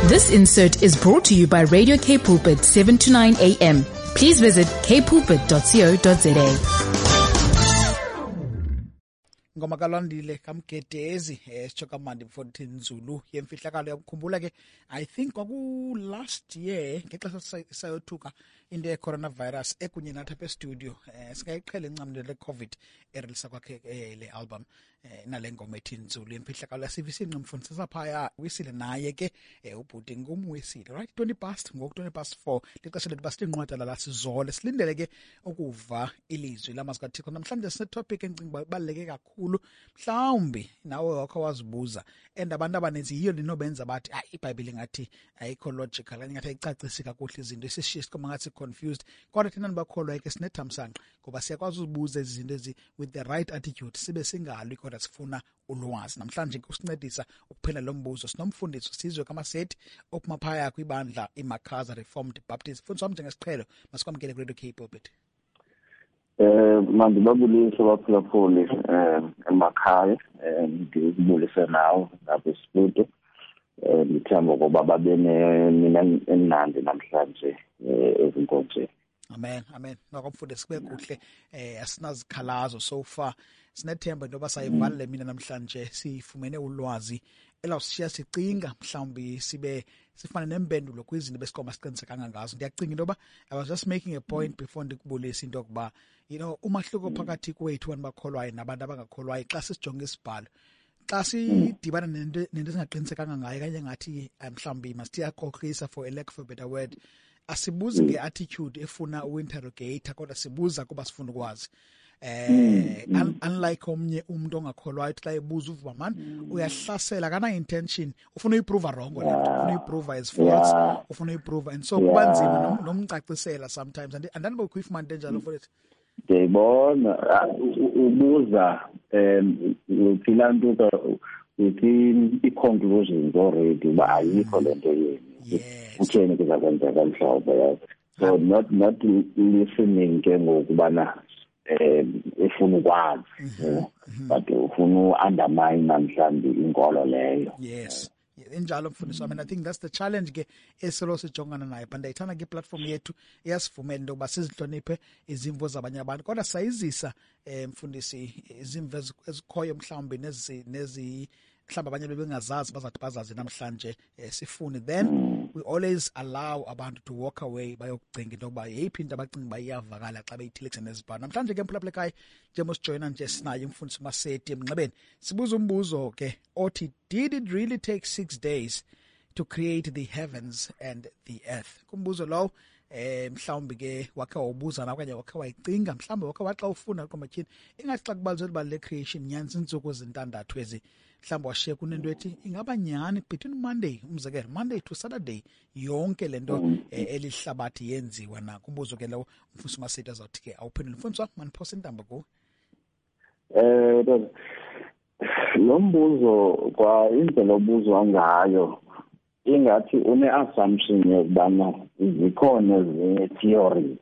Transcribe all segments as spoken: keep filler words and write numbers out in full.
This insert is brought to you by Radio K Pulpit seven to nine a m. Please visit k pulpit dot co dot za. Ngoma kaLandile kaMgedezi esichoka manje fourteen Zulu yemfihlakalo yakukhumbula ke I think kwaku last year ngexesha sayothuka into ye coronavirus ekunye nathi apha studio eh sikayiqhele incamle le covid erilisa kwakhe le album nale ngoma ethi Zulu yemfihlakalo yasivisa inqumfundisi saphaya wisile naye ke ubhuti ngumwisile right twenty past ngoku twenty past four lixesha lethu basinqwada la sizole silindele ke ukuva ilizwi lamazikathixo namhlanje sine topic encinga baleke kakhulu mhlawumbi nawe wakho wazibuza and abantu abaninzi yiyo linobenza bathi hayi iBhayibheli ngathi ayikho logical ngathi ayicacisi kakuhle izinto esishiye sikoma ngathi confused kodwa thina nibakholwa ke sinethamsanqa ngoba siyakwazi ukubuza izinto ezi with the right attitude sibe singali kodwa sifuna ulwazi namhlanje kusincedisa ukuphela lo mbuzo sinomfundisi sizwe kamasethi okumaphaya kwibandla iMakaza Reformed Baptist fundiswa njengesiqhelo masikwamkele ku Radio K Pulpit. Eh manje babulisa baphulaphuli eh emakhaya eh ngibulisa nawo lapho esitudio eh ngithamba ukuba babe mina enandi namhlanje ezinkonzweni. Amen amen nokumfundisi kube kuhle eh asinazikhalazo so far sinethemba ndoba sayivalile mina namhlanje sifumene ulwazi elawushiya sicinga mhlawumbi sibe sifana nempendulo kwizinto besikoma siqinisekanga ngazo ndiyacinga intoba I was just making a point before ndikubulisa into yokuba you know umahluko phakathi kwethu abantu bakholwayo nabantu abangakholwayo xa sijonga isibhalo xa sidibana nento nento esingaqinisekanga ngayo kanye ngathi mhlawumbi must yakhokhisa for a lack of a better word asibuzi ngeattitude efuna uinterrogate kodwa sibuza kuba sifuna ukwazi eh unlike omnye umuntu ongakholwayo xa ebuza uvuba man uyahlasela kana intention ufuna uyiprove wrong lento ufuna uyiprove as false ufuna uyiprove and so kuba nzima nomcacisela sometimes and andani bokuifuma into njalo for it ngiyibona ubuza em uphila nto within i-conclusions already ba ayikho lento yeni utheni kuzakwenzeka mhlawumbe so not not listening ke ngokubana eh efuna ukwazi but ufuna undermine namhlanje inkolo leyo. Yes enjalo mfundisi wami and I think that's the challenge ke eselo sijongana nayo but ayithana ke platform yethu iyasivumela into yokuba sizihloniphe izimvo zabanye abantu kodwa sayizisa eh mfundisi izimvo ezikhoyo mhlawumbe nezi nezi mhlawumbe abanye bebengazazi bazathi bazazi namhlanje sifune then we always allow abantu to walk away bayokucinga into yokuba yeyiphi into abacinga bayiyavakala xa beyithilekise nezibhalo namhlanje ke mphulaphulekayo njengosijoyina nje sinayo umfundisi Maseti emnxebeni sibuza umbuzo ke othi did it really take six days to create the heavens and the earth kumbuzo lo eh mhlawumbi ke wakhe wabuza na kanye wakhe wayicinga mhlawumbe wakhe waxa ufuna qomathini ingathi xa kubaluzwe libali le creation nyanzi insuku ezintandathu ezi mhlawumbe washiya kunento ethi ingaba nyani between Monday umzekelo Monday to Saturday yonke lento elihlabathi yenziwa na kumbuzo ke lo umfundisi Maseti azothi ke awuphendule mfundisi wami phosa intamba ku eh lo mbuzo kwa indlela obuzwa ngayo ingathi une assumption yokubana zikhona ezinye theory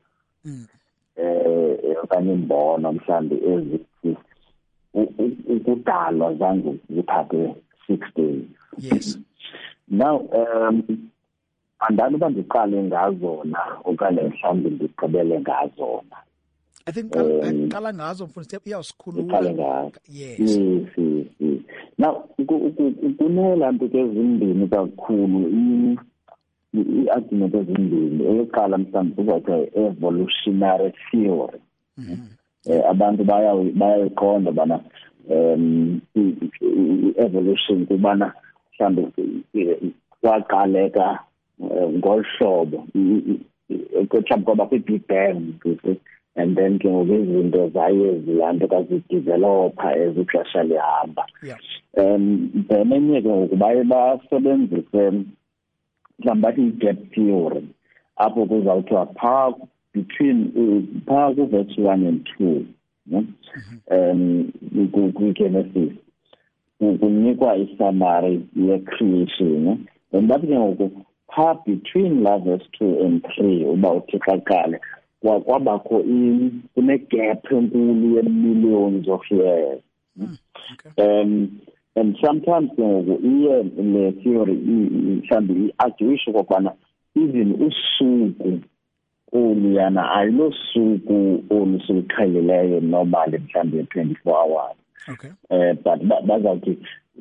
eh okanye imbono mhlambi ezithi ukudalwa zange zithathe six days. Yes. Now um andani bandiqale ngazona okanye mhlambi ndiqabele ngazona. I think qala ngazo mfundisi iyasikhulula. Yes. Yes, yes. Now kunela nto ezimbini kakhulu i-argument ezimbini eyokuqala mhlawumbe kuzothi evolutionary theory abantu bayayiqonda bana um evolution kubana mhlawumbe kwaqaleka ngolhlobo mhlawumbe kwaba kwi-Big Bang and then ke ngokuzinto zaye zilanto kazidevelopa ezixesha lihamba um then enye ke ngokubaye basebenzise mhlawumbe i-gap theory apho kuzawuthiwa phaa between phaa ku-verse one and two um kwi-Genesis kunikwa i-summary ye-creation and bathi ke ngoku phaa between la verse two and three uba uthixo aqale kwabakho kune-gap enkulu ye-millions of years. Mm, okay. Um and sometimes ngoku iye le theory mhlambi i-argue ukubana even usuku oluyana ayilosuku olusuqhelileyo normally mhlambi twenty-four hours. Okay. Uh, but bazawuthi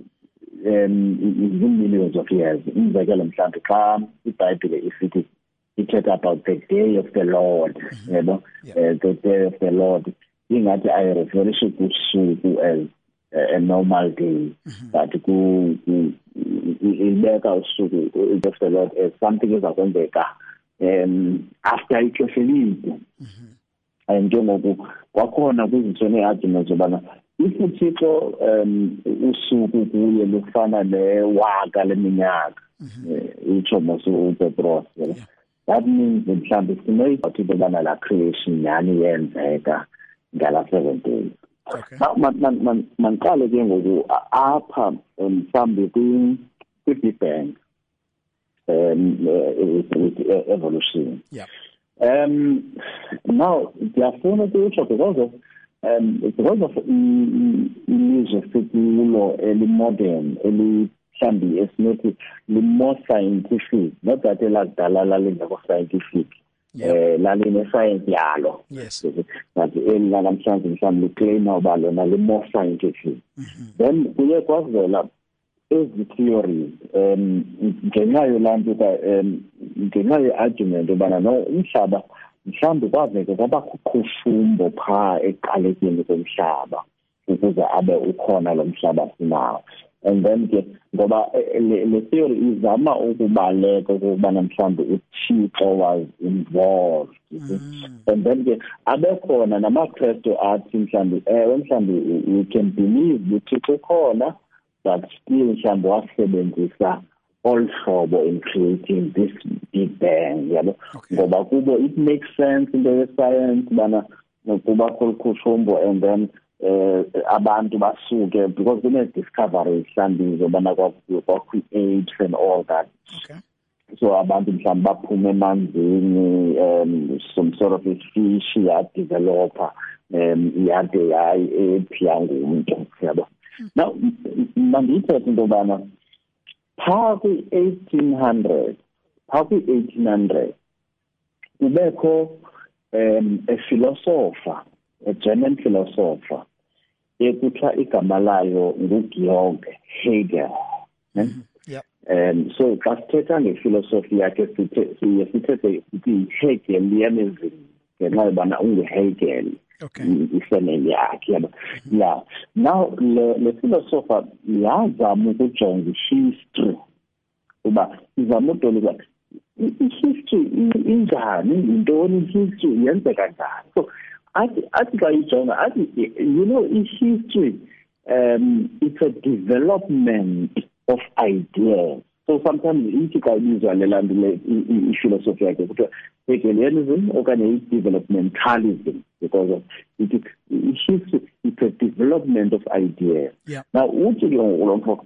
um millions of years umzekelo mhlambi xa iBhayibhile isithi ithetha about the day of the Lord, mm-hmm. you know, yeah. uh, the day of the Lord ingathi I refer kusuku as a normal day, mm-hmm. but ku ibeka usuku of the Lord as something ezakwenzeka um after ixeshelide. And njengoku kwakhona kwizinto arguments zobana if uThixo um usuku kuye lufana newaka leminyaka itsho mosu uPetros, that means mhlawumbe sinoyi bathi bebana la creation yani yenzeka ngala seven days. Okay. man man manqale ke ngoku apha mhlawumbe kwi Big Bang um with evolution. Yeah. Um now ngiyafuna ukuthi because of um because of ilizwe sekulo eli modern eli mhlambi esinethi li more scientific, not that elakudala lalingekho scientific. Eh laline science yalo. Yes. But elala mhlambi mhlambi claim uba lona li more scientific. Then kuye kwavela ezi theories um ngenxa yolanto ka um ngenxa ye-argument ubana no umhlaba mhlawumbe kwaveke kwabakuqhushumbo phaa eqalekeni komhlaba ukuze abe ukhona lo mhlaba sinawo. And then ke ngoba le theory izama ukubaleka ukubana mhlawumbe uThixo was involved. Mm. And then ke abekhona namaKristu athi mhlawumbe ewe mhlawumbe we can believe uThixo khona, but still mhlawumbe wasebenzisa all hlobo in creating this Big Bang, yabo. Ngoba kubo it makes sense in the science bana kuba khulukhumbo and then uh, abantu basuke because kune discovery mhlawumbe zobana kwa create and all that. Okay. So abantu mhlawumbe baphume emanzini um some sort of a fish ya developer um yade yayi ephila ngumuntu, yabo. Now mandithethe into bana phaa kwi-eighteen hundred phaa kwi-eighteen hundred kubekho um a philosopher, a German philosopher ekuthiwa igama layo nguGeorg Hegel. Mm-hmm. Yep. Um so xa sithetha ngephilosophy yakhe siye sithethe i-Hegelianism ngenxa yobana unguHegel. Okay. Ifamily yakhe yabo. Yeah. Now le, le philosopher yazama ukujonga history uba izama ukutolika i-history injani, intoni history yenzeka njani. So athi athi xa ijonga athi you know i-history um it's a development of ideas. So sometimes ithi xa ibizwa le lanto le i-philosophy yakhe kuthiwa Hegelianism okanye developmentalism, because of it is it's a development of ideas. Yeah. Now uthi ke ngolomfo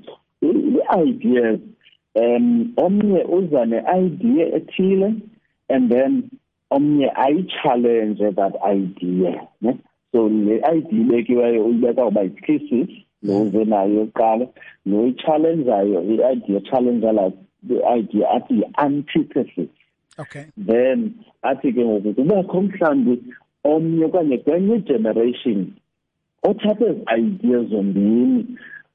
i-ideas um omnye uza ne-idea ethile and then omnye ayi-challenge that idea, ne? So le idea bekiweyo uyibeka uba i-thesis noze nayo yokuqala noyi-challengeayo i-idea challenger la the idea athi yi-antithesis. Okay. Then athi ke ngoku kubekho mhlawumbi omnye kanye kwenye generation othatha ezi ideas zombini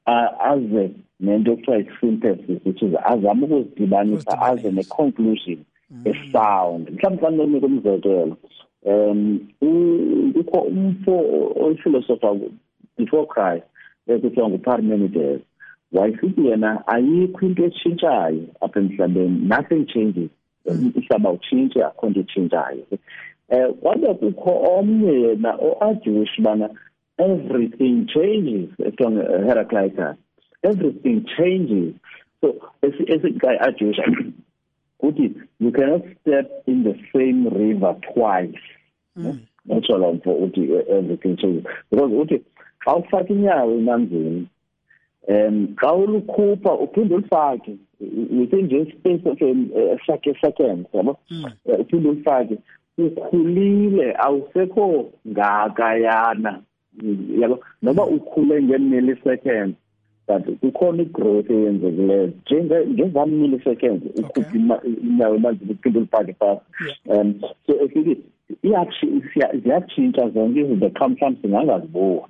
aze nento ekuthiwa i-synthesis, which is azama ukuzidibanisa aze ne-conclusion e-sound. Mhlawumbi xa ndinika umzekelo um kukho umfo oyi-philosopher before Christ ekuthiwa nguParmenides. Wayesithi yena ayikho into etshintshayo apha emhlabeni, nothing changes. Umhlaba utshintshe akho nto etshintshayo. Um kwabe kukho omnye yena o-argue bana everything changes, ekuthiwa Heraclitus, everything changes. So esi guy argue uthi you cannot step in the same river twice. Natsho loo nto uthi everything changes because uthi xa ufaka inyawo emanzini um xa ulukhupha uphinde ulifake within just space of a second, yabo. Uphinde ulifake ukhulile awusekho ngakayana, yabo, noba ukhule nge-millisecond but kukhona i-growth eyenzekileyo nge-one millisecond ukhupha inyawo emanzi liphinde lipake fast. Um so efithi ziyatshintsha zonke izinto mhlawumbe singangaziboni.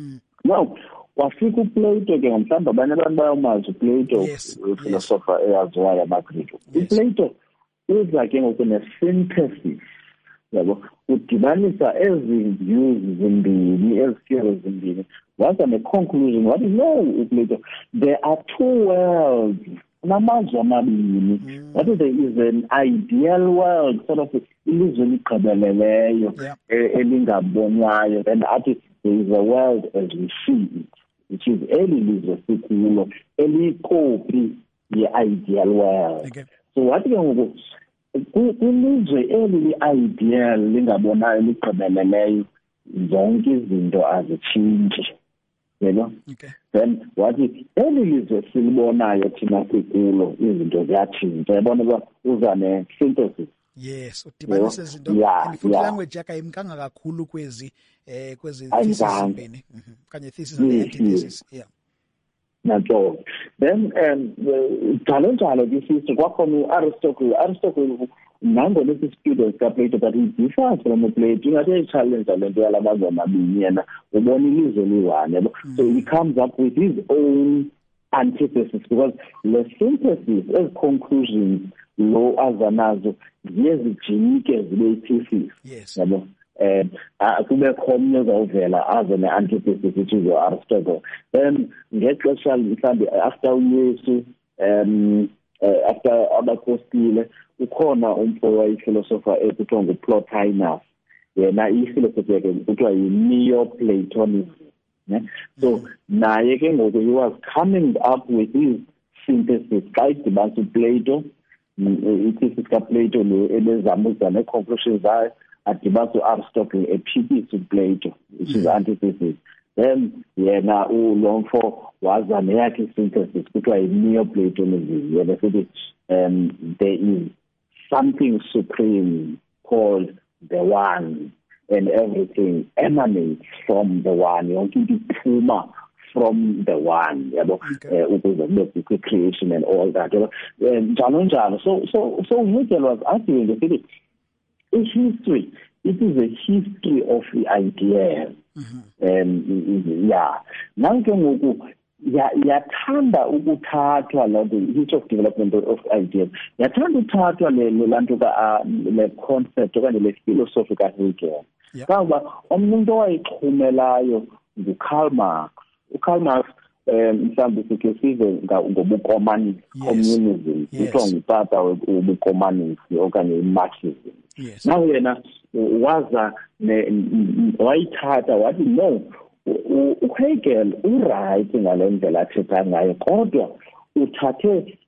Now wafika uPlato ke mhlawumbe abanye abantu bayomazi uPlato philosopher eyaziwayo amaGrike. uPlato uza ke ngoku ne-synthesis, yabo, udibanisa ezi views zimbini, ezi theories zimbini, waza ne-conclusion wathi no uPlato, there are two worlds, namazwe amabini. What is there is an ideal world, sort of ilizwe eligqibeleleyo elingabonwayo, and athi there is a world as we see it, which is eli lizwe sikulo elikopi ye-ideal world. Okay. So wathi ke ngoku kulizwe eli li-ideal lingabonayo ligqibeleleyo zonke izinto azitshintshi, you know. Okay. Then wathi eli lizwe silibonayo thina sikulo izinto ziyatshintsha, yabona uba uza ne-synthesis. Yes, udibanise izinto and futhi language yakhe ayimkanga kakhulu kwezi eh kwezi thesis zimbini. Mhm. Kanye thesis and antithesis. Yeah. Nato. Then um njalo njalo this kwakhona uAristotle. Aristotle nango lesi students ka Plato, but he differs from Plato. Ingathi challenge lento yalamazwe amabini yena ubona ilizwe liwane. So he comes up with his own antithesis, because the synthesis as conclusions lo azanazo yezijinike zibe thesis. Yes. Yabo. Um akube khomnye uzawuvela aze ne-antithesis which is Aristotle. Then ngexesha mhlawumbe after uYesu, um uh, after abapostile, ukhona umfo wayephilosopher ekuthiwa nguPlotinus. Yena iphilosophy yakhe kuthiwa yi-Neoplatonism. Yeah? So naye ke ngoku he was coming up with his synthesis xa idibanisa uPlato, ithesis kaPlato le ebezama ukuza ne-conclusions zayo, adibanisa uAristotle ephikisa uPlato, which is antithesis. Then yena uLomfo waza neyakhe synthesis kuthiwa yi-Neoplatonism. Yena sithi um there is something supreme called the One, and everything emanates from the One. Yonke into iphuma from the One, yabo, ukuze kube creation and all that. Njalo njalo. So so so Hegel was arguing that history, it is a history of the ideas. Mm-hmm. Um, yeah. Nanke ngoku yathanda ukuthathwa la the history of development of ideas. Yathanda ukuthathwa le lanto ka le concept okanye le philosophy ka Hegel. Kaba umuntu owayixhumelayo nguKarl Marx. uKarl Marx mhlawumbe sikhe size ngobukomanisi, communism, kuthiwa ngutata wobukomanisi okanye iMarxism. Now yena waza wayithatha wathi no, uHegel uright ngale ndlela athetha ngayo, kodwa uthathe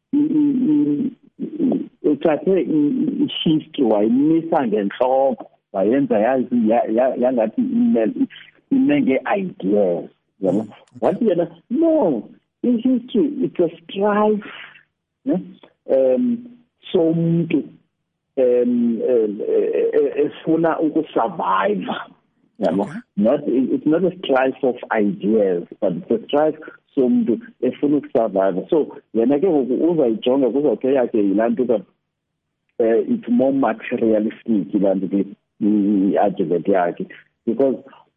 uthathe i-history wayimisa ngenhloko, wayenza yazi yangathi inenge ideas. Yeah. What you know? No, in history it's a strife. Yeah? Um, so um, efuna ukusurvive. Yeah, okay. Not it's not a strife of ideas, but it's a strife so mntu efuna ukusurvive. So yena ke uzayijonga kuzoke yakhe yilanto ka it's more materialistic ilanto ke i-argument yakhe, because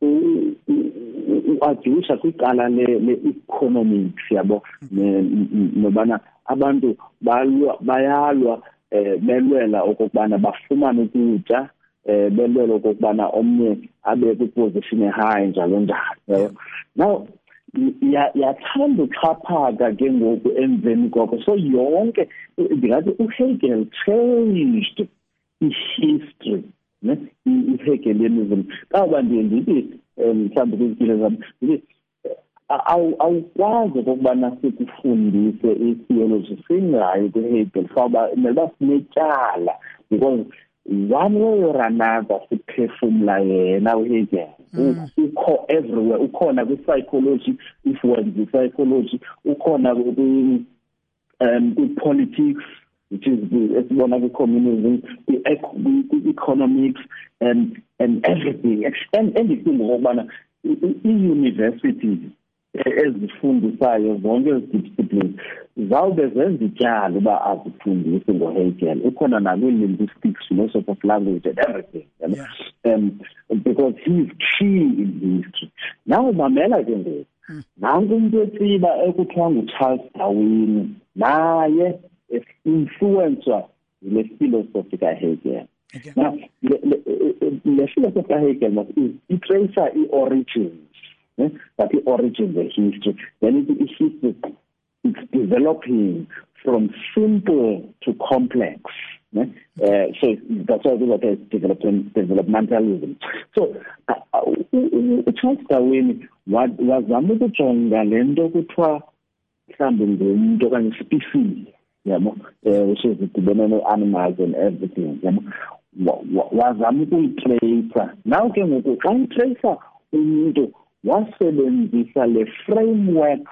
uadusha kwicala le-economics yabo nobana abantu bayalwa belwela okokubana bafumane ukutya, belwela okokubana omnye abe kwiposition high njalo njalo. Now yathanda uxhaphaka ke ngoku emveni koko. So yonke ndingathi uHegel changed i-history, i-Hegelianism. Kaba ndiye ndithi mhlawumbe kwizimpilo zami ndithi awukwazi okokubana sikufundise i-theology singayi kuHegel ngoba mela sinetyala, because one way or another siphefumula yena uHegel. Ukho everywhere, ukhona kwi-psychology, if wenza i-psychology, ukhona kwi-politics, which is esibona kwi-communism, kwi-economics, and and everything. And and icinga ukubana i-universities ezifundisayo zonke izidisciplines zawube zenza ityala uba azifundisi ngoHegel. Ukhona nakwi-linguistics, philosophy of language and everything, Yeah. um, because he's key in history. Now mamela ke ngoku nanku umuntu etsiba ekuthiwa nguCharles Darwin, naye influenced le philosophy kaHegel. Okay. Now le, le, le philosophy kaHegel must is trace the origins, eh? But the origins the history. Then it is history. It's developing from simple to complex. Eh? Uh, so that's why we look at development, developmentalism. So uh, uh, Charles Darwin wazama ukujonga lento kuthiwa mhlawumbe ngumuntu okanye species, yabo, which is the animals and everything, yabo, wazama ukuyitracer. Now ke ngoku xa itracer umuntu wasebenzisa le framework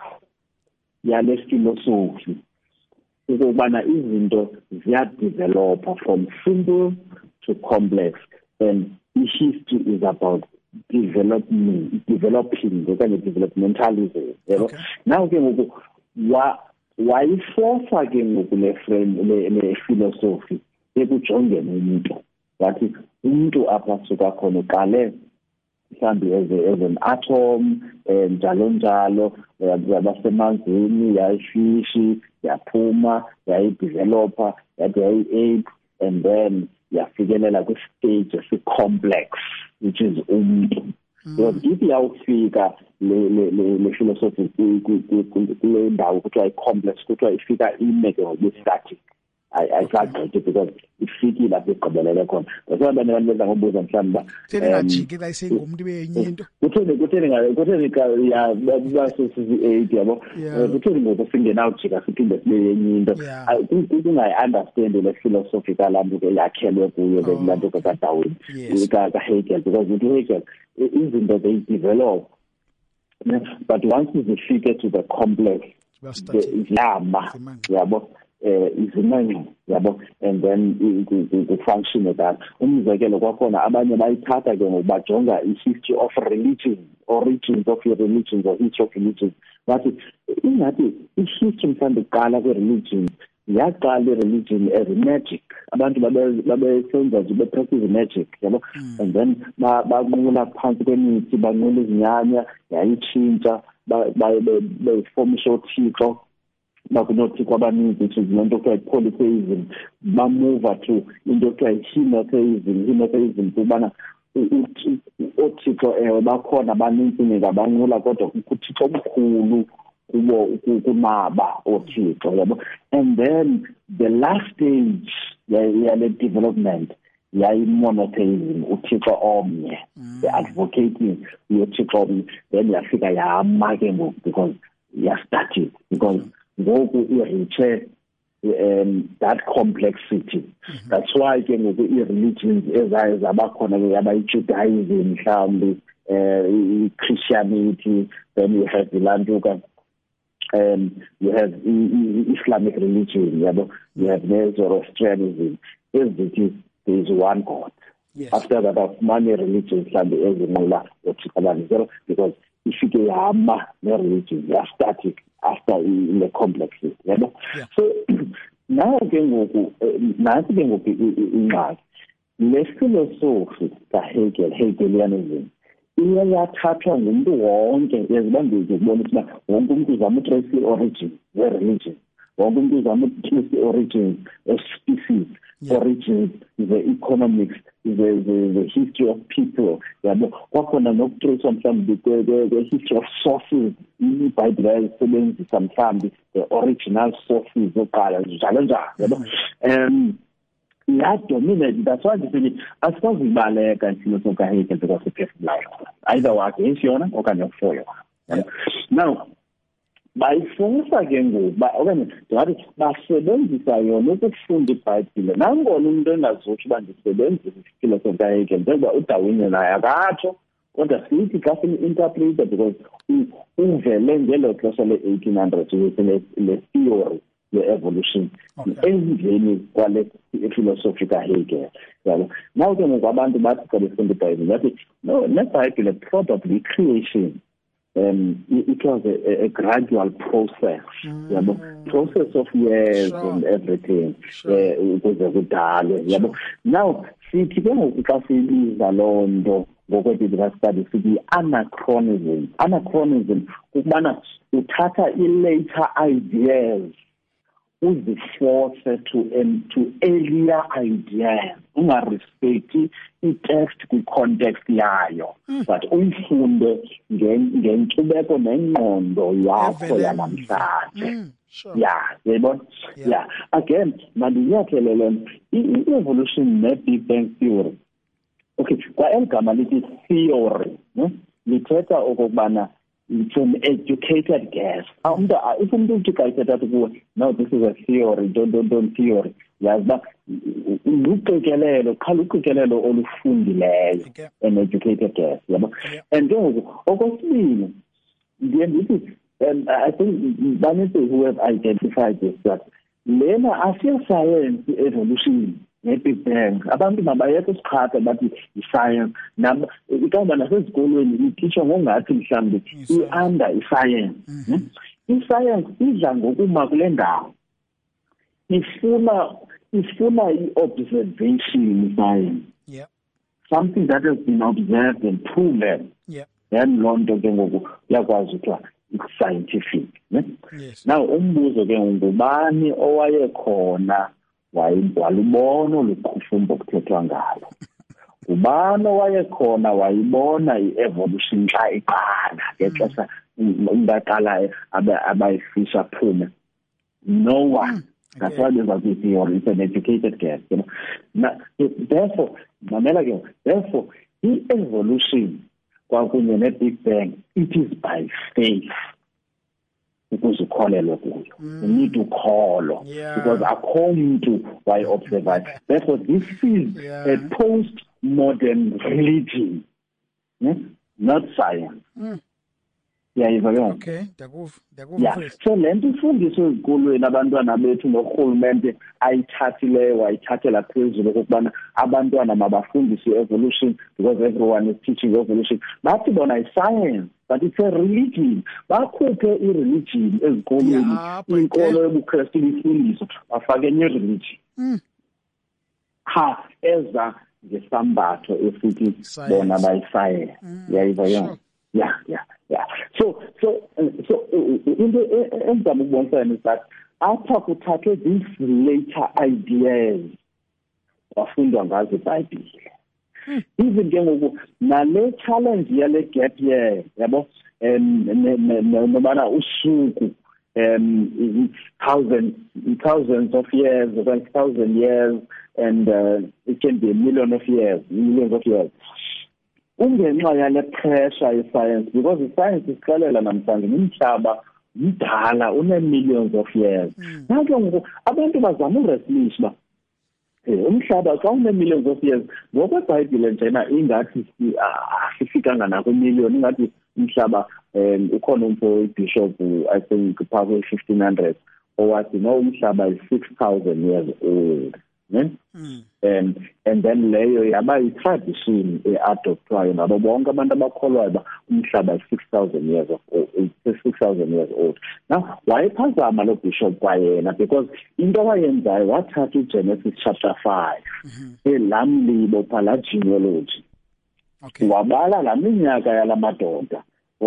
yale philosophy ukubana izinto ziyadevelopa from simple to complex, and history is about development, developing okanye developmentalism. Okay. Now ke ngoku wa wayiforsa ke ngoku le frame le philosophy ekujongeni umuntu wathi umuntu apha suka khona uqale mhlawumbe as, as an atom njalo njalo yabasemanzini yayifishi yaphuma yayidevelopa yathi yayi-ape and then yafikelela kwi-stage esi-complex which is umuntu. So if yawufika le philosophy kule ndawo kuthiwa i-complex kuthiwa ifika ime ke ngoku-static ayisagqithi because ifikile lapho igqibelele khona. That's why abantu benza ngobuza mhlawumbe uba theni ngajiki la isengumuntu benye into kutheni kutheni kutheni ya basisi-eight yabo kutheni ngoku singenawujika siphinde sibe yenye into kungayi-understand le philosophy kalanto ke yakhelwe kuyo ke kulanto kaDarwin kaHegel, because with Hegel izinto they develop, but once zifike to the complex yama yabo izimanye yabo, and then the function of that. Umzekelo kwakhona abanye bayithatha ke ngokubajonga i-history of religion, origins of your religions or each of religions. But ingathi i-history mhlawumbe kuqala kwe-religion yaqala i-religion as magic. Abantu babesenza nje be-practice magic yabo, and then banqula phansi kwemithi, banqula izinyanya, yayitshintsha beyifomisha othixo bakunothi kwabaninzi, which is lento kuthiwa polytheism, bamuva to into kuthiwa henotheism. Henotheism kubana othixo ewe bakhona baninzi ngabanqula kodwa uthixo omkhulu kubo kunaba othixo yabo. And then the last stage yale development yayi-monotheism, uthixo omnye, the advocating uthixo omnye. Then yafika yama ke ngoku because yastatic, because ngoku ireache um that complexity. Mm-hmm. That's why ke ngoku i-religions ezayo zabakhona ke yabayi-Judaism mhlawumbe, uh, Christianity, then you have ilantuka um you have Islamic religion yabo, you have Zoroastrianism. Ezithi there is one God. Yes. After that, of many religions mhlawumbe ezinqula othixo, because ifike yama ne-religion yastatic after in the complexes, you know? Yeah. So now ke ngoku nansi ke ngoku ingxaki le philosophy kaHegel, Hegelianism, iyathathwa ngumuntu wonke ezibambile ukubona ukuthi wonke umuntu uzama utrace i-origin ye-religion, wonke umuntu uzama utrace i-origin of-species, yeah. Origins, the economics, the, the, the history of people, yabo kwakhona nokutrace mhlawumbe the history of sources, iBhayibhile yayisebenzisa mhlawumbe the original sources oqala njalo njalo yabo. Um yeah, dominate. That's why they say as far as baleka and philosophy kaHegel because of personal life. Either work is yona or can for you. Now bayifunisa ke ngoku ba okanye ngathi basebenzisa yona ukufunda iBhayibhile. Nangona umuntu engazothi uba ndisebenzisa iphilosophy kaHegel njengoba uDarwin naye akatsho, kodwa sithi xa simi-interpreta because uvele ngelo xesha le-eighteen hundreds le theory ye-evolution endleni kwale philosophy kaHegel yabo. Now ke ngoku abantu bathi xa befunda iBhayibhile bathi no, neBhayibhile probably creation um, it, it was a, a gradual process, mm. yabo, process of years sure. and everything. Sure. Uh, now, sithi ke ngoku xa siyibiza loo nto ngokwe-biblical studies sithi anachronism. Anachronism ukubana uthatha i-later ideas uziforce to um, to earlier ideas, ungarespecti i-text kwi-context yayo, mm. but uyifunde ngenkcubeko nengqondo yakho yanamhlanje. Mm. Sure. Yeah, yayibona? Yeah. yeah. Again, mandiyathelele i-evolution ne-Big Bang theory. Okay, kwa elgama lithi theory, ne? Lithetha okokubana it's an educated guess. Umuntu if umuntu uthikayithetha kuwe, no, this is a theory, don't don't don't theory. Yazi ba uqikelelo, qhala uqikelelo olufundileyo, an educated guess, yabo. And then okwesibili, ndiye ndithi and I think Vanessa who have identified this that lena asiya science evolution ne-Big Bang. Abantu mabayeke isiqhatha bathi i-science. Nabo ikamba nasezikolweni ititsha ngongathi mhlawumbe i-under i-science. I-science idla ngokuma kule ndawo. Ifuna ifuna i-observation science. Yeah. Something that has been observed and proven. Yeah. Then loo nto ke ngoku yakwazi ukuthiwa scientific, ne? Yes. Now umbuzo ke ngubani owayekhona walibona oluqhufumba okuthethwa ngalo. Ubani owayekhona wayibona i-evolution xa iqala ngexesha ingaqala abayifisha phume. No one. That's why there's a theory. It's an educated guess. You know? Now, therefore, mamela ke therefore i-evolution kwakunye ne-Big Bang, it is by faith. Because you call it mm. you need to call yeah. because according to why observe. Therefore, this is yeah. a post-modern religion, yeah? Not science. Mm. Yeah, okay. Yeah. So lento ifundiswe ezikolweni abantwana bethu norhulumente ayithathileyo ayithathela phezulu ukubana abantwana mabafundiswe evolution because everyone is teaching evolution. Bathi bona i-science, but it's a religion. Bakhuphe i-religion ezikolweni, inkolo yobuKristu ifundiswa, bafake enye religion. Mm. Ha, eza ngesambatho esithi bona bayi-science. Yayiva yona. Yeah, yeah, yeah. So, so, uh, so, uh, in the end, uh, is that after kuthathwe these later ideas, wafundwa ngazo iBhayibhile. Even ke ngoku nale challenge yale gap year, yabo, um, nobana usuku, um, thousands, thousands of years, one thousand years, and uh, it can be a million of years, millions of years. Ungenxa yale pressure ye-science, because i-science isixelela namhlanje umhlaba mdala une-millions of years. Mm. Nake ngoku abantu bazama ureslisha uba umhlaba xa une-millions of years, ngokweBhayibhile njena ingathi asifikanga nakwi-million, ingathi umhlaba um ukhona umfo ibishop I think phaa kwi-fifteen hundred owathi no umhlaba is six thousand years old. Ne? Mm. And and then leyo yaba i-tradition e-adoptwayo nabo bonke abantu abakholwayo ba umhlaba is six thousand years of old, six thousand years old. Now wayephazama lo bishop kwayena because into awayenzayo wathatha uGenesis chapter five elamlibo phala genealogy. Okay. Wabala la minyaka yalamadoda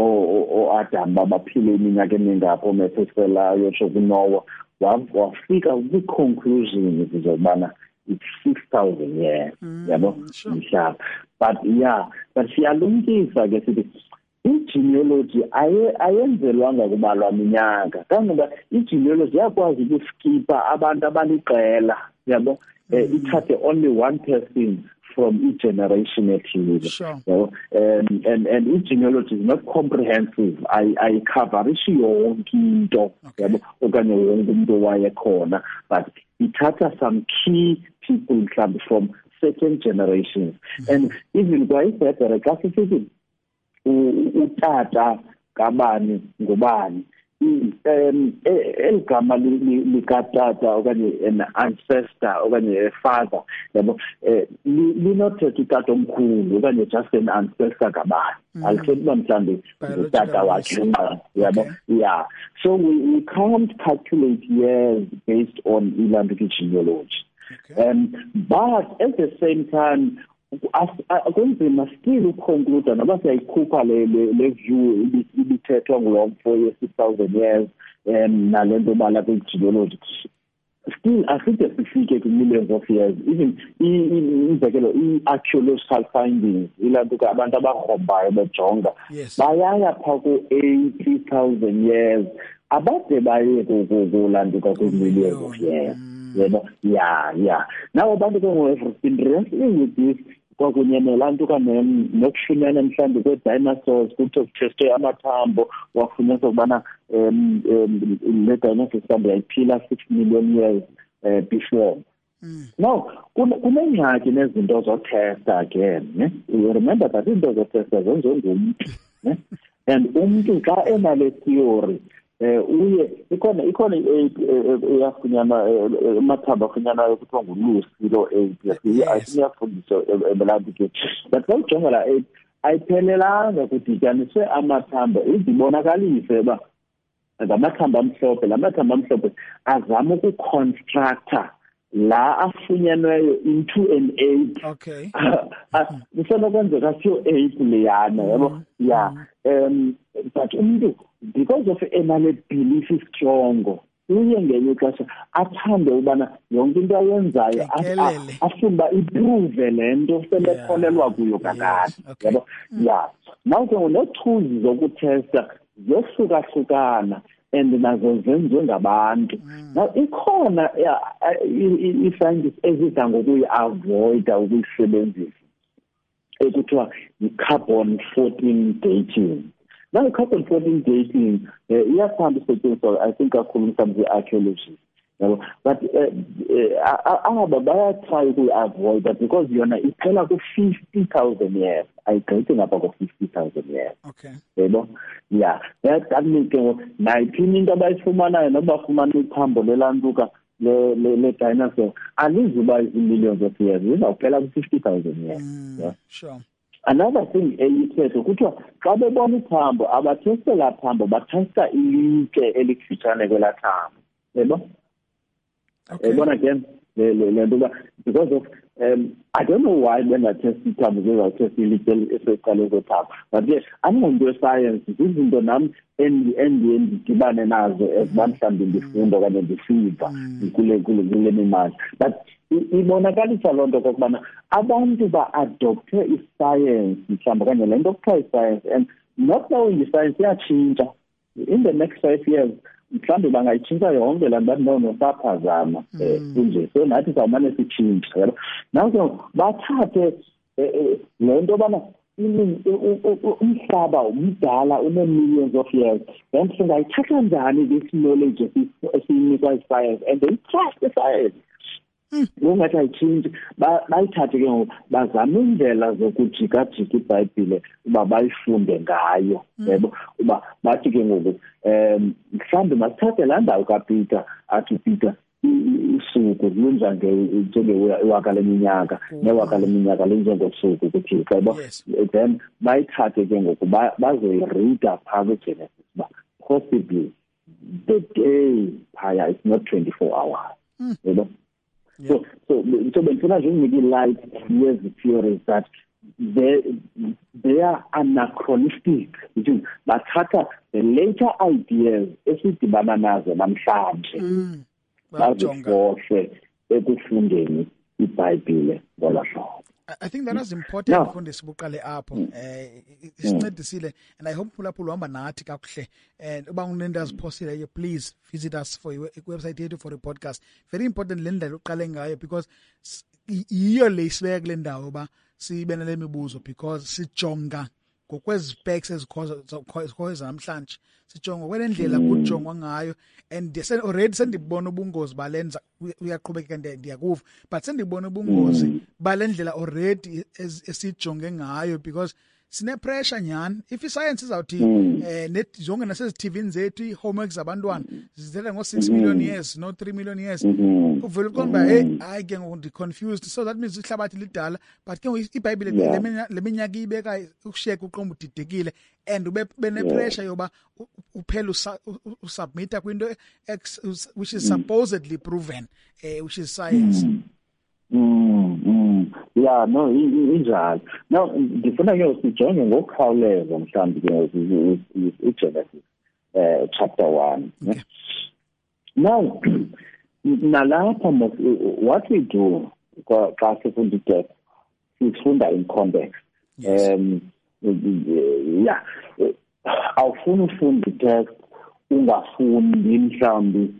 o Adam babaphile iminyaka emingapho Methuselah yosho kuNoah wafika kwi-conclusion zokubana it's six thousand years, mm, yabo, sure. mhlaba. But yeah, but siyalumkisa ke sithi i-genealogy ayenzelwanga kubalwa minyaka. Kangoba i-genealogy yakwazi ukuskipa abantu abaliqela, yabo, ithathe only one person from each generation ethile. Sure. You know, and and and each genealogy is not comprehensive. I I cover yonke into yabo okanye wonke umuntu wayekhona, but ithatha some key people mhlawumbe from certain generations. Mm-hmm. And even kwayibhedere xa sisithi utata kabani ngubani, um eligama likatata okanye an ancestor okanye a father yabo linothetha utata omkhulu okanye just an ancestor kabani alithethi uba mhlawumbe utata wakhe yabo yeah so we, we can't calculate years based on ilantuka genealogy. Okay. Um, but at the same time akunzima still uconclude noba siyayikhupha le le view ibithethwa ngulomfo for six thousand years um nalento bala kwi-genealogy still aside sifike ku-millions of years even imizekelo i-archaeological findings ilantuka abantu abagrobhayo bejonga bayaya phaa ku-eighty thousand years abade baye kulantuka kwi-millions of years. You know, yeah, yeah. Now abantu ke have been wrestling with this kwakunye nelantuka nokushunyana mhlawumbe kwe-dinosaurs kuthi kuthestwe amathambo wafunyanisa ukubana um le dinosaurs mhlawumbe yayiphila six million years uh, before. Mm. Now kunengxaki nezinto zothesta again ne you remember that into zothesta zenziwe ngumntu ne and umntu xa enale theory eh uye ikhona ikhona iyafunyana amathamba afunyana ukuthiwa ngulusi lo eight asiyafundisa ebelantuke but xa ujonga la eight ayiphelelanga kudityaniswe amathambo izibonakalise ba ngamathamba amhlophe lamathamba amhlophe azama ukuconstructa la afunyenweyo into an eight. Okay. Kusenokwenzeka siyo eight leyana yabo yeah um but umuntu because of enale belief strong uye ngenye ixesha athande ubana yonke into ayenzayo afuna iprove lento selekholelwa kuyo kakade yabo yeah now ke no tools zokuthesta zihlukahlukana and nazo zenziwe ngabantu. Now ikhona i-scientists ezidla ngokuyi-avoid ukuyisebenzisa ekuthiwa i-carbon fourteen dating. Now i-carbon fourteen dating iyathanda isetshenziswa I think kakhulu mhlawumbe kwi-archaeology but aba bayatry ukuyi-avoid that because yona iphela ku-fifty thousand years ayigqithi ngapha ko-fifty thousand years. Okay. Yebo yeah that that means nayiphini into abayifumanayo noba bafumana ithambo lelantuka le le dinosaur alizuba i-millions of years izawuphela ku-fifty thousand years. Mm, yeah sure. Another thing eyithethe kuthiwa xa bebona ithambo abatheste laa thambo bathesta ilitye elikufitshane kwelaa thambo yebo. Okay. Uh, again, because of um, I don't know why when I test it, I test it, but yes, I'm on the science. This is the name and the end the Kibane nazo as one something the food or the fever, the kule kule kule man. But ibonakalisha lonto kokubana abantu ba adopt science, mhlawumbe le nto kuthiwa science and not knowing the science iyachintsha in the next five years. Mhlawumbe bangayitshintsha yonke laa nto no nosaphazama kunje so nathi sawumane sitshintshe yabo nazo bathathe le nto bana umhlaba umdala une-millions of years then singayithatha njani this knowledge esiyinikwa i-science and they trust the science ungathi ayitshintshe bayithathe ke ngoku bazame indlela zokujikajika iBhayibhile uba bayifunde ngayo yebo uba bathi ke ngoku um mhlawumbe masithathe laa ndawo kaPeter athi Peter usuku lunja njengewaka leminyaka newaka leminyaka linjengosuku kuThixo yebo then bayithathe ke ngoku bazoyirida phaa kwiGenesis uba possibly the day phaya is not twenty-four hours yebo. Yeah. So, so, so when you light here's the theories that they they are anachronistic, which is but the later ideas esidibana nazo namhlanje baziforce ekufundeni iBhayibhile ngola hlobo. I think that is important mfundisi buqale apho eh isincedisile and I hope lapho uhamba nathi kakuhle and uba unento aziphosile please visit us for your website yethu for a podcast very important le ndlela uqale ngayo because iyo le isibeka kule ndawo ba sibe nale mibuzo because sijonga ngokwezpecs ezikhoza namhlanje sijonga kwendlela kujongwa ngayo and sen already sendibona ubungozi balenza uyaqhubeka ndiyakuva but sendibona ubungozi balendlela already esijonge ngayo because sine pressure nyani if iscience izawuthi Mm. eh net zonke nasezi T Vini zethu i-homework zabantwana zizela ngo six million years no three million years Mhm. uvela uqonda hey hayi ke ngoku ndi confused so that means ihlabathi lidala but ke ngoku iBhayibhile Yeah. leminya- leminyaka ibeka ukusheka uqomba udidekile and ube bene pressure yoba u- uphela usa- u- u- usubmita kwinto ex- us- which is supposedly proven eh which is science. Mm, mm. Yeah, no, i- i- injalo. Now ngifuna ke sijonge ngokukhawuleza mhlawumbe ke i- i- iGenesis eh chapter one. Okay. Now nalapha mos- what we do kwa- xa sifunda itext sifunda in context. Yes. Um yeah, awufuni ufunda itext ungafundi mhlawumbe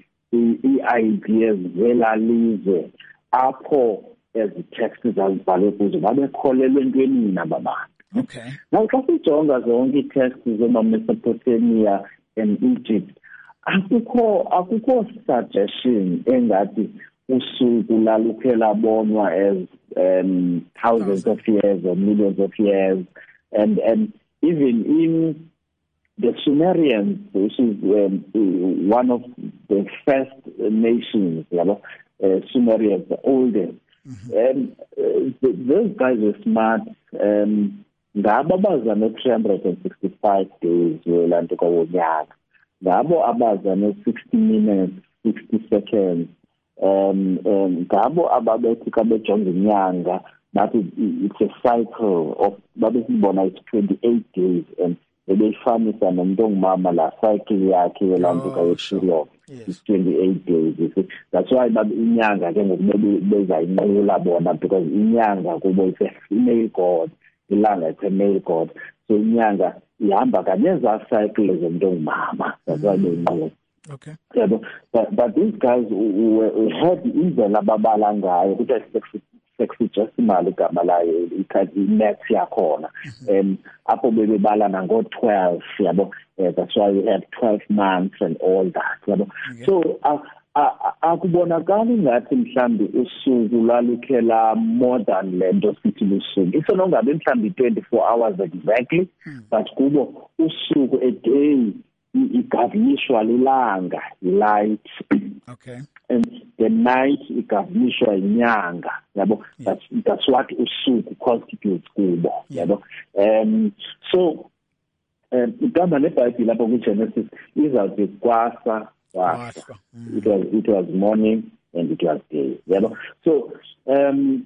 i-ideas zelalize apho ezitext zazibhalwe kuzo babekholelwe entweni naba bantu. Okay. Now xa sijonga zonke itext zoma-Mesopotamia and Egypt akukho akukho suggestion engathi usuku lalukhe labonwa as um, thousands of years or millions of years and and even in the Sumerians, which is um, one of the first nations, you know, uh, Sumerians, the oldest. Mm-hmm. Um, uh, those guys were smart. Um, ngabo abaza no three hundred sixty-five days welanta kwonyaka. Ngabo abaza no sixty minutes, sixty seconds. Um, um, ngabo ababethi ka bejonga inyanga, but it, it's a cycle of babesibona it's twenty-eight days and bebeyifanisa nomuntu ongumama la cycle yakhe welanta kwayeshilo. It's twenty-eight days. You see. That's why inyanga ke ngoku bezayinqula bona because inyanga kubo is a female god, ilanga is a male god. So inyanga ihamba kaneza cycle zomuntu ongumama. That's why beyinqula. Okay. Yeah, but, but, but these guys who, who had indlela ababala ngayo ukuthi sexagesimal igama layo i-maths yakhona um apho bebebala nango twelve yabo uh, that's why we had twelve months and all that yabo. Okay. So akubonakali ngathi mhlambi usuku lalukhe la more than lento sithi lusuku isonongabe mhlambi twenty-four hours exactly hmm. But kubo usuku a day igavishwa lilanga light. Okay. And the night igavishwa inyanga yabo. Yeah. That's that's what usuku constitutes kubo yabo. Um so um igama leBhayibheli lapho kuGenesis izawuthi kwasa kwasa. It was it was morning and it was day yabo. So um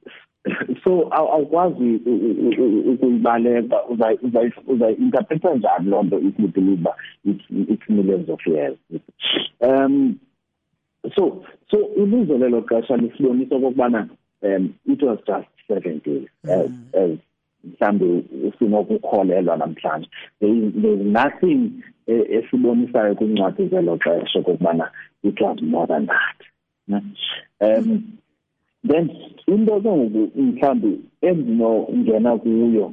so awukwazi ukuyibaleka uza uza uza interpreta njani lonto if you believe it's it's millions of years. Um so so ilizwe lelo xesha lisibonisa ukubana um it was just seven days as as mhlambe sinokukholelwa namhlanje. There is nothing esibonisayo kwincwadi zelo xesha ukubana it was more than that. Um then into ke ngoku mhlambi endino ngena kuyo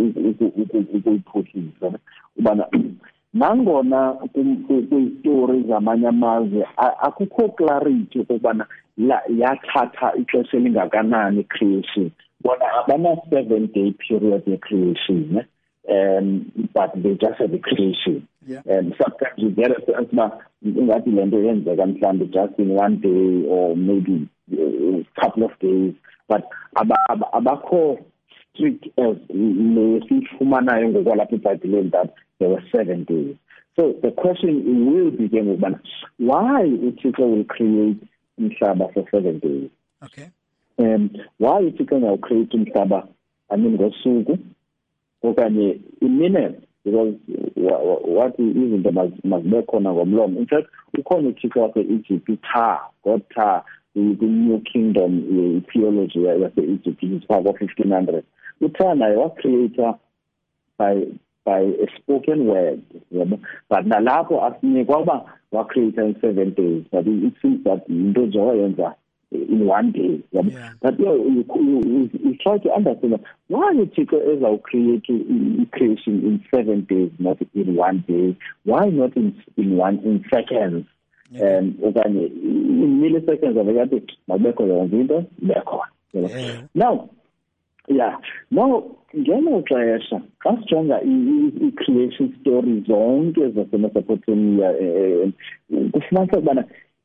ukuyiphuhlisa ubana nangona kwi-story zamanye amazwe akukho clarity ukubana yathatha ixesha elingakanani creation bona abana seven day period ye-creation um but they just have a creation. Yeah. And sometimes you get a sense that ingathi lento yenzeka mhlambi just in one day or maybe a couple of days, but abakho strict as lesifumanayo ngokwalapha eBhayibhelini that there were seven days. So the question will begin with, why uThixo will create umhlaba for seven days? Okay. Um, why uThixo will create umhlaba, I mean ngosuku okanye in minutes? Because what izinto mazibe khona ngomlomo. In fact, ukhona uThixo wase-Egypt, Ptah, God Ptah, the New Kingdom theology yase-Egypt, is part of fifteen hundred. Ptah naye was creator by by a spoken word, but nalapho asinikwa uba wa creator in seven days. But it seems that into zoyenza in one day. Yeah. But you, know, you, you, you try to understand why uThixo ezawucreate creation in seven days, not in one day. Why not in in one in seconds? Yeah. Um, okanye in milliseconds of that, mabekho yonke into bekhona. Now, Yeah. Now, ngelo xesha xa sijonga i-creation story zonke zaseMesopotamia kufumanisa ukubana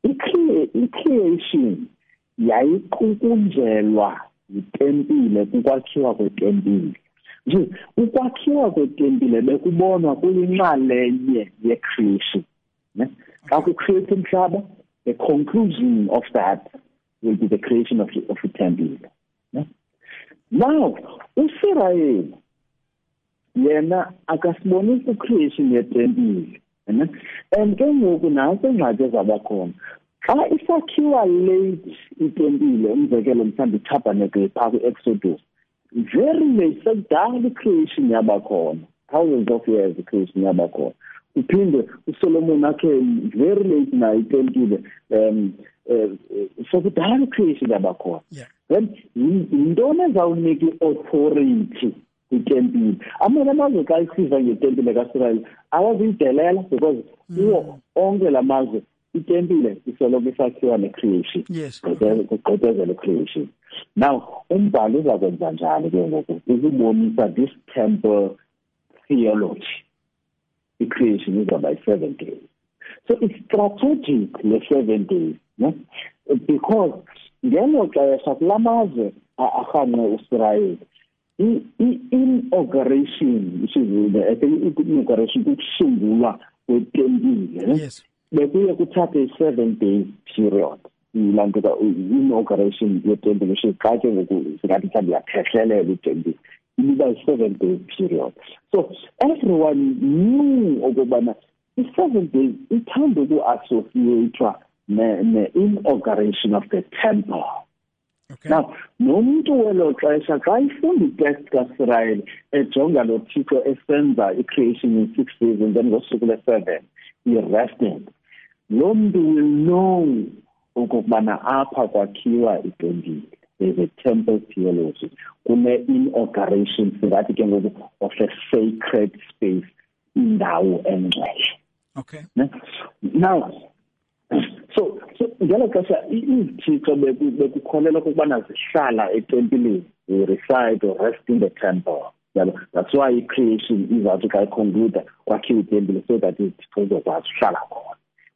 i-creation yayiqukunjelwa yitempile, kukwakhiwa kwetempile. Nje ukwakhiwa kwetempile bekubonwa kuyinxalenye ye-creation. Xa ku-create umhlaba, the conclusion of that will be the creation of, of the temple. Now, uSirayeli yena akasibonisa creation yetempile. And ke ngoku naso ingxaki ezabakhona. Xa isakhiwa late itempile, umzekelo mhlawumbe i-tabernacle phaa kwi-Exodus, very late sekudala i-creation yabakhona. Thousands of years i-creation yabakhona. Uphinde uSolomon akhe very late na itempile um sekudala i-creation yabakhona. Then yintoni ezawunika i-authority kwitempile? Amanye amazwe xa isiva ngetempile kaSirayeli ayazidelela because kuwo onke la mazwe itempile isoloko isakhiwa ne-creation. Yes. Kugqibezela i-creation. Now, umbhalo uza kwenza njani ke ngoku? Ukubonisa this temple theology. The creation is by seven days. So it's strategic, the seven days. No? Because ngelo xesha kulamazwe ahanqe uSirayeli i-inauguration, which is the inauguration kukusungulwa kwetempile. Yes. Bekuye kuthathe seven days period. Ilantuka inauguration yetempile shiqake ngoku singathi mhlawumbe yaphehlelela itempile. Iba seven day period. So everyone knew ukubana the seven days ithanda uku-associatwa ne-inauguration of the temple. Okay. Now, nomuntu welo xesha xa ifunda itext kaSirayeli ejonga lo Thixo esenza i-creation in six days and then ngosuku le-seven he rested. Lo muntu will know ukubana apha kwakhiwa itempile. There's a temple theology. Kune-inauguration singathi ke ngoku of a sacred space, indawo engcwele. Okay. Now, so so ngelo xesha izithixo bekukholelwa ukubana zihlala etempileni, they reside or rest in the temple. That's why creation is out to conclude kwakhiwa itempile so that izithixo zizokwazi uhlala khona.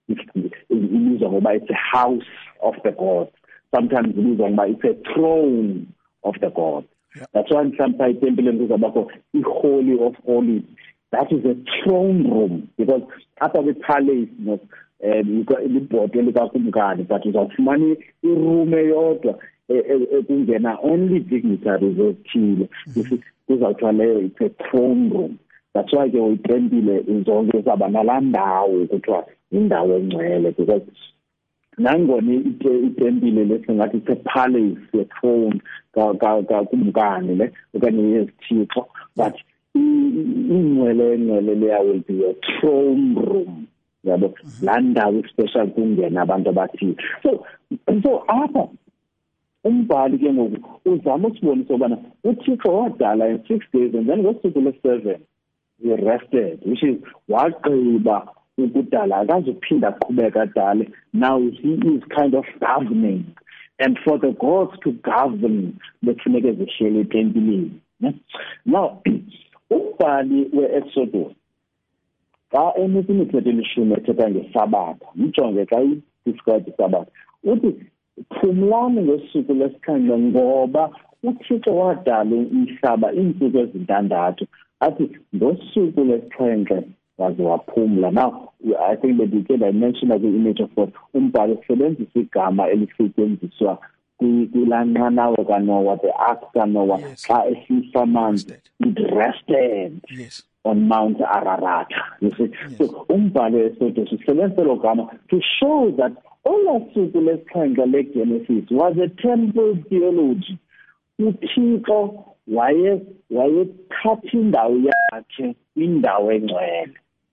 Ibizwa ngoba it's a house of the God. Sometimes ibizwa ngoba it's a throne of the God. Yeah. That's why sometimes itempile kuzabakho i-holy of holies. That is a throne room because after the palace, you know, um, libhode likakumkani, but uzawufumana iroom eyodwa ekungena only dignitaries ezithile. Kuzawuthiwa leyo it's a throne room. That's why ke itempile izonke zaba nalandawo kuthiwa indawo engcwele because nangona itempile lesingathi it's a palace, a throne kumkani le okanye yezithixo, but ingcwele engcwele leya will be a throne room. Yabo laa ndawo special kungena abantu abathile. So so apha umbhali ke ngoku uzama usibonisa ubana uThixo wadala in six days and then ngosuku le-seven he rested, which is wagqiba ukudala akazuphinda aqhubeka adale. Now he is kind of governing, and for the gods to govern bekufuneka zihlele etempileni. Now umbhali we-Exodus xa enemithetho elishumi ethetha ngesabatha, mjonge xa i-describe isabatha uthi phumlani ngosuku lesixhenxe ngoba uThixo wadala umhlaba iintsuku ezintandathu, athi ngosuku lesixhenxe waze waphumla. Now I think that because I mentioned as the image of God, umbhalo usebenzisa igama elisetyenziswa kwilanqanawa kaNoah, the ark kaNoah, xa ehlisa amanzi, it rested. Yes. On Mount Ararat. You see, yes. So umbhalo eSodus usebenzisa lo gama to show that all suku lesixhenxe leGenesis was a temple theology. uThixo waye wayethatha indawo yakhe indawo engcwele.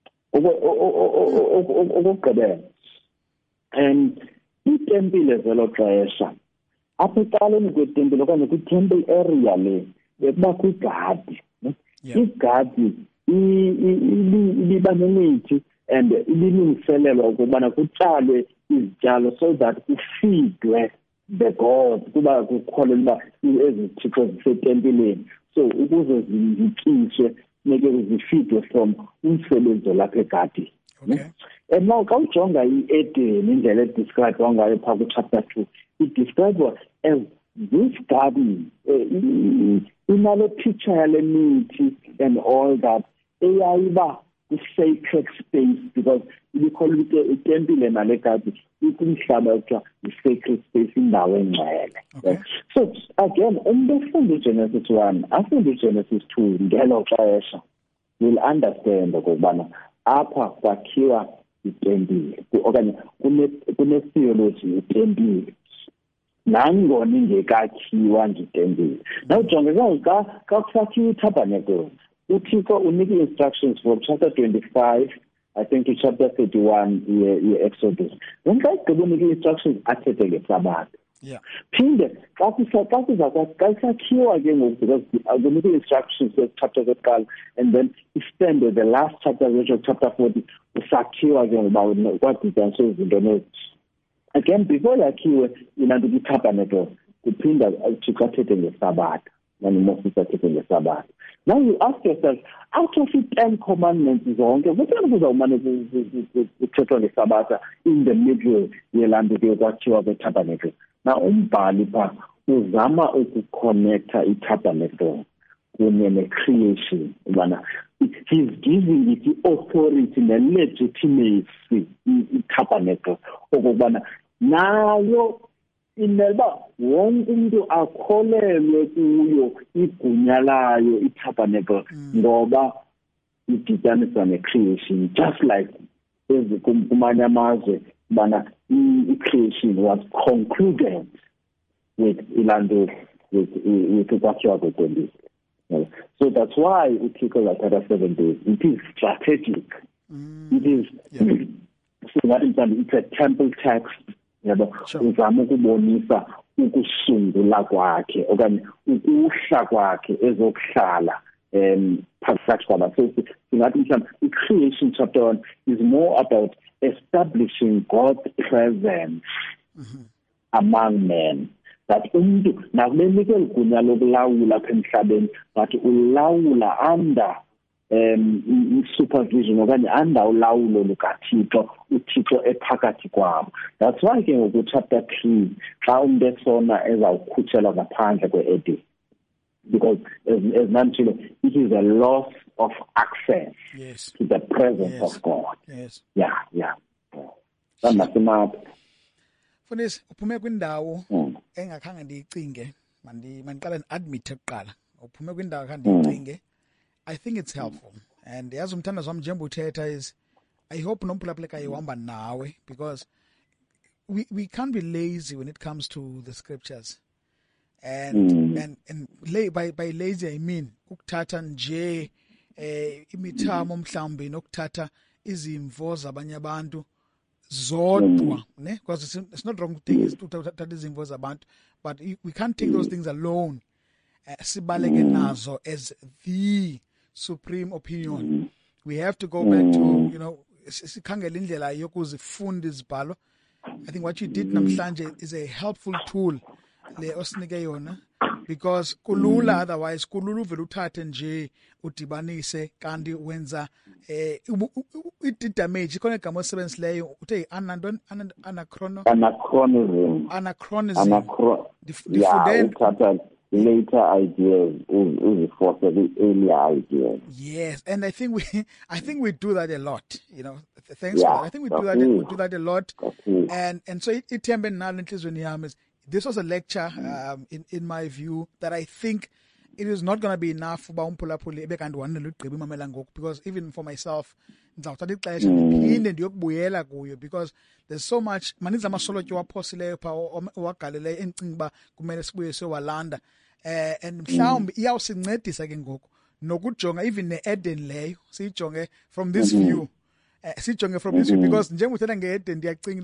Okugqibela, and itempile zelo xesha apha ecaleni kwetempile okanye kwi-temple area le bekubakho igadi. Igadi ibiba nemithi and ibilungiselelwa ukubana kutshalwe izityalo so that kufeedwe the gods kuba kukholelwa ezithixo zisetempileni. So ukuze zindikiswe neke zifeedwe from umsebenzi lapha eGadi. Okay. And now xa ujonga i-Eden indlela edescribe ngayo phaa ku chapter two, it described as this garden, inale picture yale mithi and all that, eyayiba the sacred space, because we call it a temple and a lekati, it is the sacred space in the way. So again, on the Genesis one, after the Genesis two, we'll understand the apa kwakhiwa itempile okanye kune theology itempile nangona ingekakhiwa ngitempile. Now jonga ka ka kusakhiwa itabernacle, uThixo unike instructions for chapter twenty-five, I think to chapter thirty-one ye Exodus. When ka igqiba unike instructions athethe ngeSabatha. Yeah. Phinde xa kusa kwasakhiwa ke ngoku, because unike instructions for chapter one and then extend the last chapter, which is chapter forty, usakhiwa ke ngoba kwadityaniswe izinto nezi. Again, before yakhiwe inanto itabernacle, kuphinda uThixo athethe ngeSabatha. Now you ask yourself, out of the ten commandments zonke, which one was the Sabbath in the middle yelando kwakhiwa the tabernacle? Now umbhali pha uzama ukuconnecta itabernacle kunye ne-creation. He's giving it the authority and legitimacy i-tabernacle okubana nayo ineba wonke umuntu akholelwe kuyo igunya layo itabernacle ngoba idityaniswa ne-creation, just like kumanye amazwe bana i-creation was concluded with ilando with with ukwakhiwa kwetempile. So that's why uThixo wathatha seven days. It is strategic. Mm. It is yeah. So that is it's a temple text. Yabo uzama ukubonisa ukusungula kwakhe okanye ukuhla kwakhe ezokuhlala em phakathi kwabasebenzi. Singathi mhlawumbe i-creation chapter one is more about establishing God's presence mm-hmm. among men. That umuntu nakubenike igunya lokulawula apha emhlabeni, but ulawula under um supervision okanye under ulawulo lukaThixo, uThixo ephakathi kwabo. That's why ke ngoku chapter three xa umuntu esona ezawukhutshelwa ngaphandle kwe-Eden, because as, as Nantilo, it is a loss of access yes. to the presence yes. of God. Yes. Yeah, yeah. That's mathematics. Funis uphume kwindawo engakhange ndiyicinge, mandi mandiqala admit eqala uphume kwindawo akhange ndiyicinge. I think it's helpful, and yazi umthandazo wami njengoba uthetha is I hope nomphulaphuleka ihamba nawe, because we we can't be lazy when it comes to the scriptures, and mm. and and lay, by by lazy I mean ukuthatha nje eh imithamo mhlawumbe nokuthatha izimvo zabanye abantu zodwa ne, because it's, it's not wrong thing is to uthatha izimvo zabantu, but we can't take those things alone. Uh, sibaleke nazo as the supreme opinion. We have to go back to, you know, sikhangela indlela yokuzifunda izibhalo. I think what you did namhlanje is a helpful tool le osinike yona, because kulula otherwise kulula uvela uthathe nje udibanise kanti wenza eh it damage ikona igama osebenzisileyo uthe anandon anachrono anachronism anachronism Anachro- yeah, uthatha later ideas for the earlier ideas. Yes, and I think we, I think we do that a lot. You know, thanks yeah, for that. I think we do that. It. We do that a lot, and and so it it this was a lecture, um, in in my view, that I think it is not going to be enough for because even for myself, because there's so much maninzi amasolotyo waphosileyo pha wagaleleyo encinga kumele sibuye sewalanda eh and mhlawumbe iyawusincedisa ke ngoku nokujonga even neEden leyo sijonge from this view eh sijonge from this view, because njengoba uthetha ngeEden ndiyacinga loba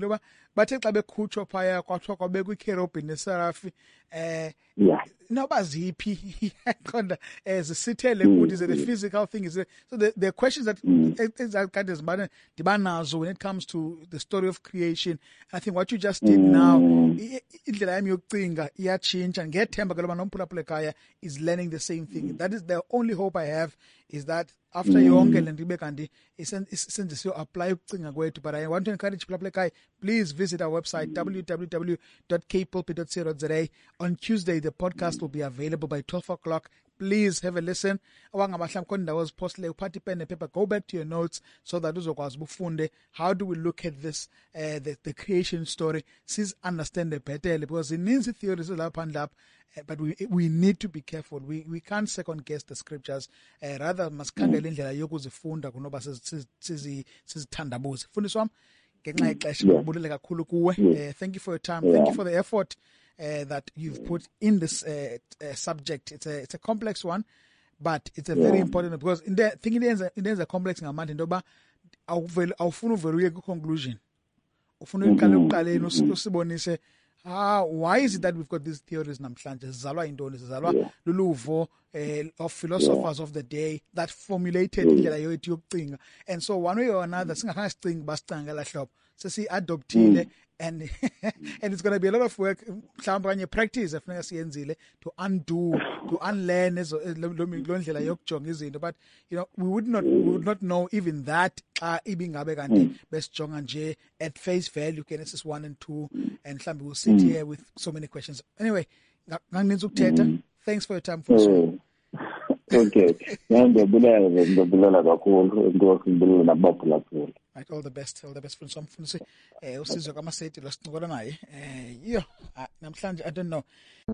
bathe xa bekhutshwa phaya kwathiwa kwabekwa ikerubini neserafi eh yeah noba ziphi yaqonda ezisithele kuthi is it a physical thing is it so the the questions that ezakade zibana dibanazo when it comes to the story of creation. I think what you just did now indlela yami yokucinga iyatshintsha ngethemba ke loba nomphulaphula ekhaya is learning the same thing. That is the only hope I have, is that after yonke lento ibe kanti isenzisiyo apply ukucinga kwethu. But I want to encourage people ekhaya, please visit our website w w w dot k pulpit dot co dot za. On Tuesday the podcast will be available by twelve o'clock. Please have a listen. Awangabahlam khona indawo zipostile uphathe pen and paper, go back to your notes so that uzokwazi ufunde how do we look at this uh, the, the creation story, sis understand it better, because it means the theories lapha and lap. Uh, but we we need to be careful. We we can't second guess the scriptures. Uh, rather masikhangela indlela yokuzifunda kunoba sizithandabuze. Fundisi wami ngenxa yexesha ngibulele kakhulu kuwe. Uh, thank you for your time. Thank you for the effort uh, that you've put in this uh, uh, subject. It's a it's a complex one, but it's a very important, because in the thing it is it is a complex ngamanje ndoba awuvela awufuna uvele ku conclusion. Ufuna uqale uqaleni usibonise Ah, why is it that we've got these theories namhlanje? Zizalwa intoni? Zizalwa luluvo of philosophers of the day that formulated indlela yethu yokucinga. And so one way or another, singakhange sicinga basicanga ngala hlobo. Sesi adoptile and and it's going to be a lot of work mhlawumbe kanye practice efuneka siyenzile to undo, to unlearn ezo lo ndlela yokujonga izinto. But you know, we would not we would not know even that xa ibingabe kanti besijonga nje at face value Genesis one and two, and mhlawumbe we'll sit here with so many questions. Anyway, nganginenza ukuthetha. Thanks for your time for so. Okay. Ngiyabulela ngiyabulela kakhulu ngoku ngibulela nabaphula kakhulu. Right, all the best, all the best friends. Somfundisi eh usizwe kaMaseti lasincokola naye. Eh yo namhlanje I don't know.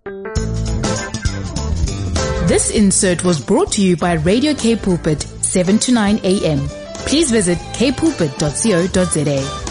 This insert was brought to you by Radio K Pulpit seven to nine a m. Please visit k pulpit dot co dot za.